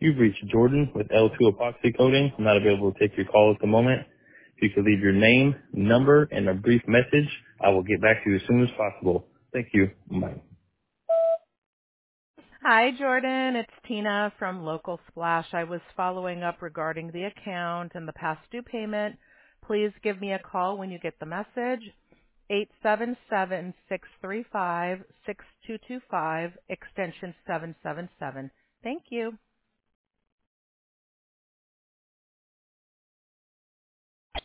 You've reached Jordan with L2 Epoxy Coating. I'm not available to take your call at the moment. If you could leave your name, number, and a brief message, I will get back to you as soon as possible. Thank you. Bye. Hi, Jordan. It's Tina from Local Splash. I was following up regarding the account and the past due payment. Please give me a call when you get the message. 877-635-6225, extension 777. Thank you.